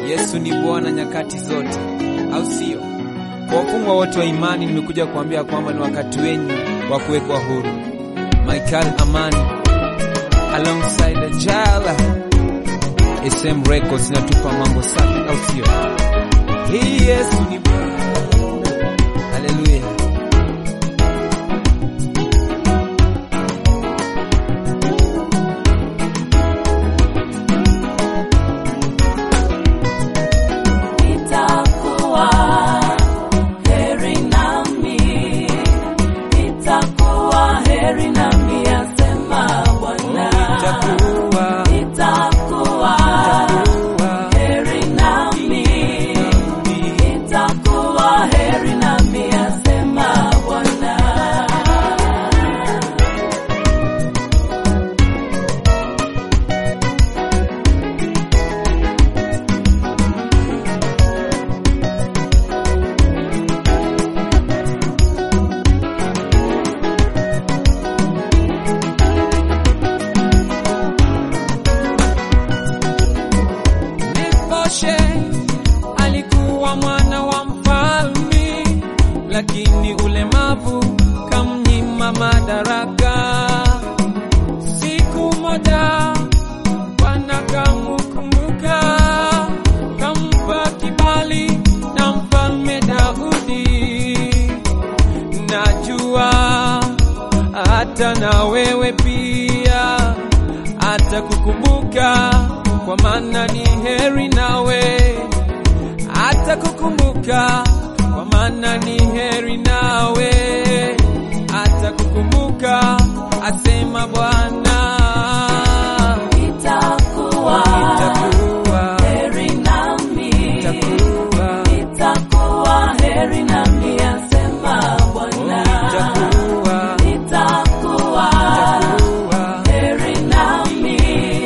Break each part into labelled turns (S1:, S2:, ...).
S1: Yesu ni Bwana nyakati zote, au sio? Kwa wafungwa wote wa imani nimekuja kuambia kwamba ni wakati wenyu wa kuwekwa huru. Michael Amani alongside Jala SM Records natupa mambo safi, au sio? Hii Yesu ni Bwana. Hallelujah.
S2: Alikuwa mwana wa mfalme, lakini ulemavu kamnyima madaraka. Siku moja Bwana kamkumbuka, kampa kibali na mfalme Daudi. Najua hata na wewe pia atakukumbuka, kwa maana ni heri nawe. Atakukumbuka, kwa maana ni heri nawe. Atakukumbuka, asema Bwana.
S3: Itakuwa heri nami, itakuwa heri nami, asema Bwana. Itakuwa heri nami,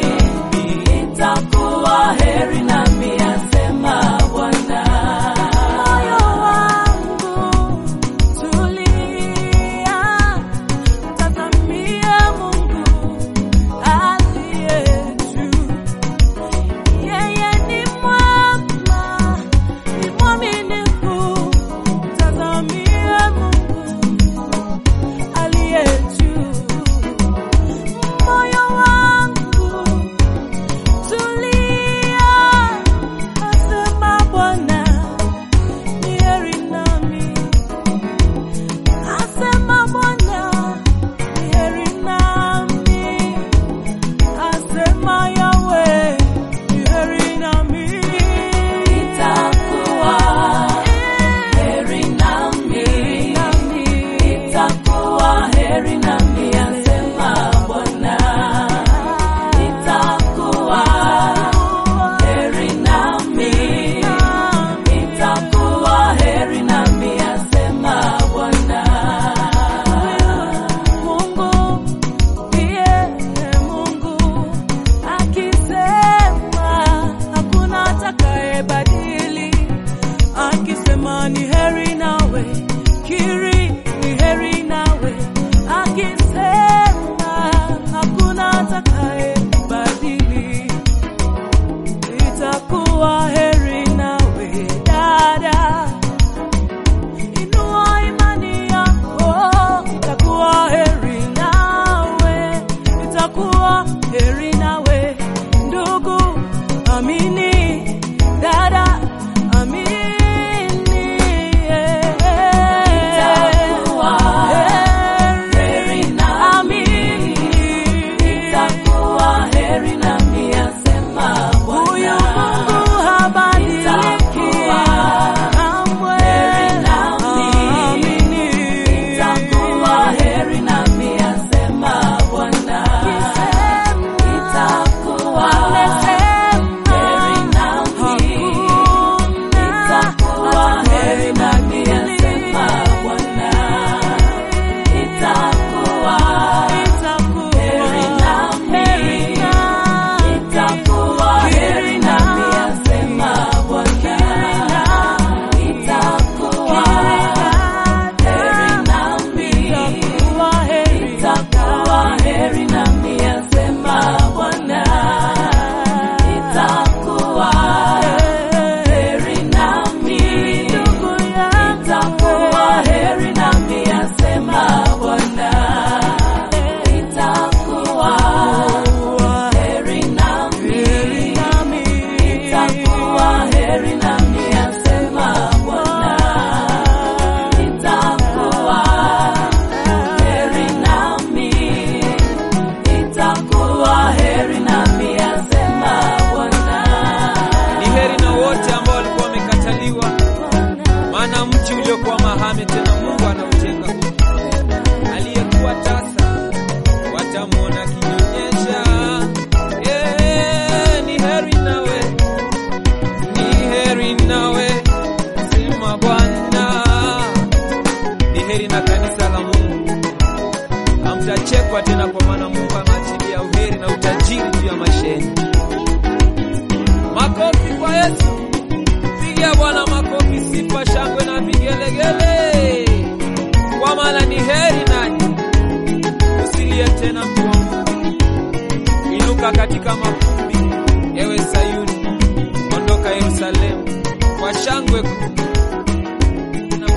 S3: itakuwa heri nami, asema Bwana. Moyo wangu tulia, tazamia Mungu aliye juu. Yeye ni mwema, ni mwaminifu, tazamia Mungu aliye juu. Moyo wangu tulia, asema Bwana, ni heri nami, asema Bwana, ni heri nami, asema Yahweh, ni heri nami. Itakuwa heri nami, itakuwa heri nami, asema Bwana. Itakuwa heri nami, itakuwa heri nami, asema Bwana. Mungu ndiye Mungu, akisema hakuna atakayebadili. Akisema ni heri nawe, kiri ni heri nawe. Akisema hakuna atakayebadili. Itakuwa heri nawe dada, inua imani yako. Itakuwa heri nawe, itakuwa heri nawe ndugu, amini dada, amini. Itakuwa heri nami, itakuwa heri nami, asema Bwana. Huyu Mungu habadiliki kamwe, amini. Itakuwa heri nami, asema Bwana. Itakuwa heri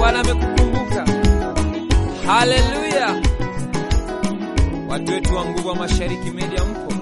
S1: Bwana amekukumbuka. Haleluya. Watu wetu wa Nguvu wa Mashariki Media mpo?